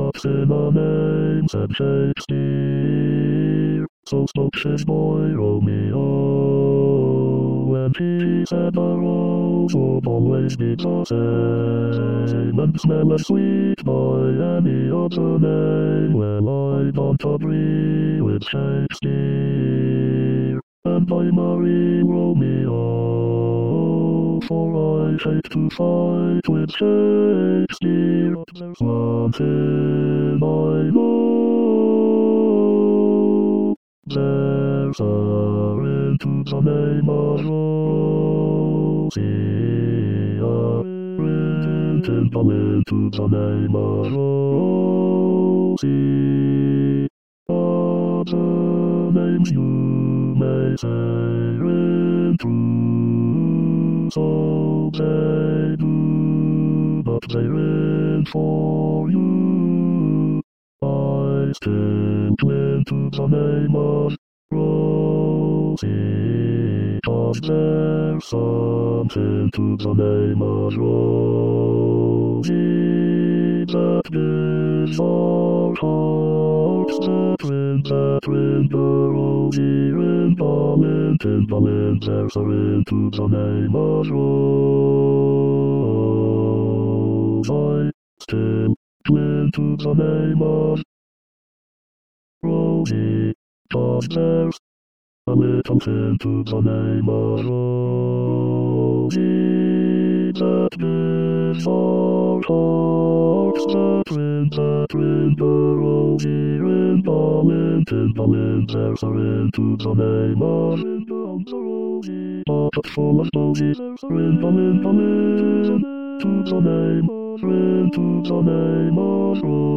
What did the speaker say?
what's in our name, said Shakespeare. So spoke his boy Romeo, when he said the rose would always be the same, and smell as sweet by any other name. Well, I don't agree with Shakespeare, and I marry Romeo, for I hate to fight with Shakespeare. But there's one thing I know, there's a ring to the name of Rosie, a ring to the name of Rosie. Other names you may say ring true, so they do, but they ring for you. I still cling to the name of Rosie, 'cause there's something to the name of Rosie that gives our hearts that ring, the Rosie ring, Berlin, there's a ring to the name of Rose. I still cling to the name of Rosie, 'cause there's a little thing to the name of Rosie that gives our hearts that ring, the Rosie ring, Berlin, there's a ring to the name of Rosie, pocket full of posies, there's a ring, Berlin, to the name of ring, to the name of Rosie.